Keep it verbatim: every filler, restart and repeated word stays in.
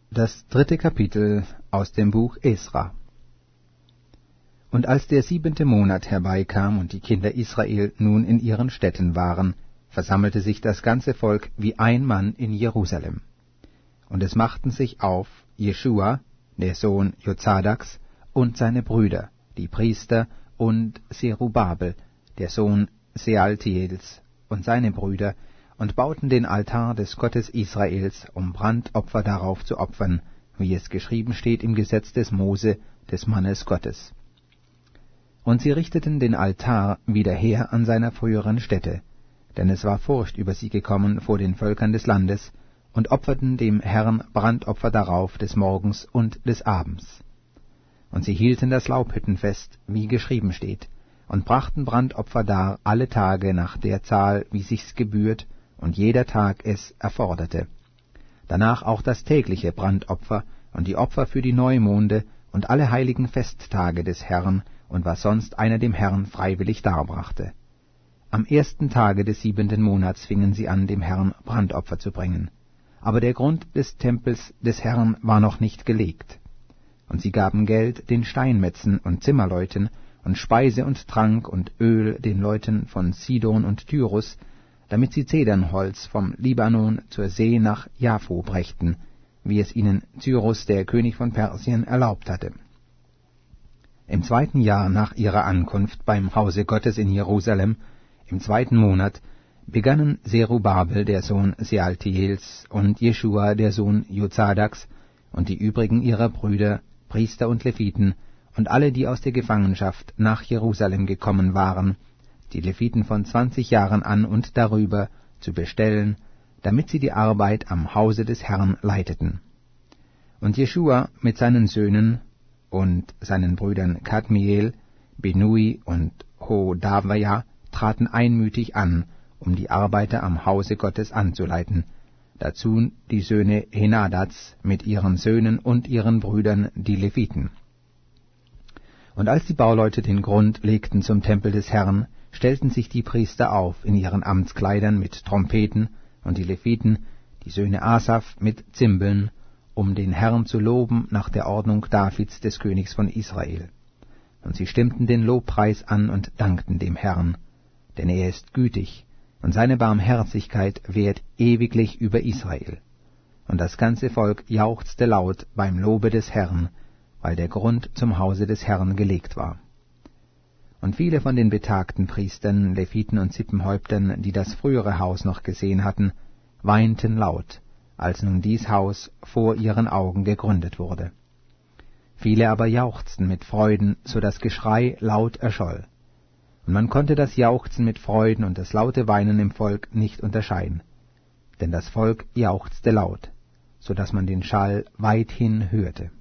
Das dritte Kapitel aus dem Buch Esra. Und als der siebente Monat herbeikam und die Kinder Israel nun in ihren Städten waren, versammelte sich das ganze Volk wie ein Mann in Jerusalem. Und es machten sich auf Jeschua, der Sohn Jozadaks, und seine Brüder, die Priester, und Serubabel, der Sohn Sealtiels, und seine Brüder, und bauten den Altar des Gottes Israels, um Brandopfer darauf zu opfern, wie es geschrieben steht im Gesetz des Mose, des Mannes Gottes. Und sie richteten den Altar wieder her an seiner früheren Stätte, denn es war Furcht über sie gekommen vor den Völkern des Landes, und opferten dem Herrn Brandopfer darauf des Morgens und des Abends. Und sie hielten das Laubhüttenfest, wie geschrieben steht, und brachten Brandopfer dar alle Tage nach der Zahl, wie sich's gebührt, und jeder Tag es erforderte. Danach auch das tägliche Brandopfer und die Opfer für die Neumonde und alle heiligen Festtage des Herrn und was sonst einer dem Herrn freiwillig darbrachte. Am ersten Tage des siebenten Monats fingen sie an, dem Herrn Brandopfer zu bringen. Aber der Grund des Tempels des Herrn war noch nicht gelegt. Und sie gaben Geld den Steinmetzen und Zimmerleuten und Speise und Trank und Öl den Leuten von Sidon und Tyrus, damit sie Zedernholz vom Libanon zur See nach Jaffo brächten, wie es ihnen Cyrus, der König von Persien, erlaubt hatte. Im zweiten Jahr nach ihrer Ankunft beim Hause Gottes in Jerusalem, im zweiten Monat, begannen Serubabel, der Sohn Sealtiels, und Jeschua, der Sohn Jozadaks, und die übrigen ihrer Brüder, Priester und Leviten, und alle, die aus der Gefangenschaft nach Jerusalem gekommen waren, die Leviten von zwanzig Jahren an und darüber, zu bestellen, damit sie die Arbeit am Hause des Herrn leiteten. Und Jeschua mit seinen Söhnen und seinen Brüdern Kadmiel, Benui und Hodavia traten einmütig an, um die Arbeiter am Hause Gottes anzuleiten, dazu die Söhne Henadads mit ihren Söhnen und ihren Brüdern, die Leviten. Und als die Bauleute den Grund legten zum Tempel des Herrn, stellten sich die Priester auf in ihren Amtskleidern mit Trompeten, und die Leviten, die Söhne Asaf, mit Zimbeln, um den Herrn zu loben nach der Ordnung Davids, des Königs von Israel. Und sie stimmten den Lobpreis an und dankten dem Herrn, denn er ist gütig, und seine Barmherzigkeit währt ewiglich über Israel. Und das ganze Volk jauchzte laut beim Lobe des Herrn, weil der Grund zum Hause des Herrn gelegt war. Und viele von den betagten Priestern, Leviten und Sippenhäuptern, die das frühere Haus noch gesehen hatten, weinten laut, als nun dies Haus vor ihren Augen gegründet wurde. Viele aber jauchzten mit Freuden, so das Geschrei laut erscholl. Und man konnte das Jauchzen mit Freuden und das laute Weinen im Volk nicht unterscheiden, denn das Volk jauchzte laut, so dass man den Schall weithin hörte.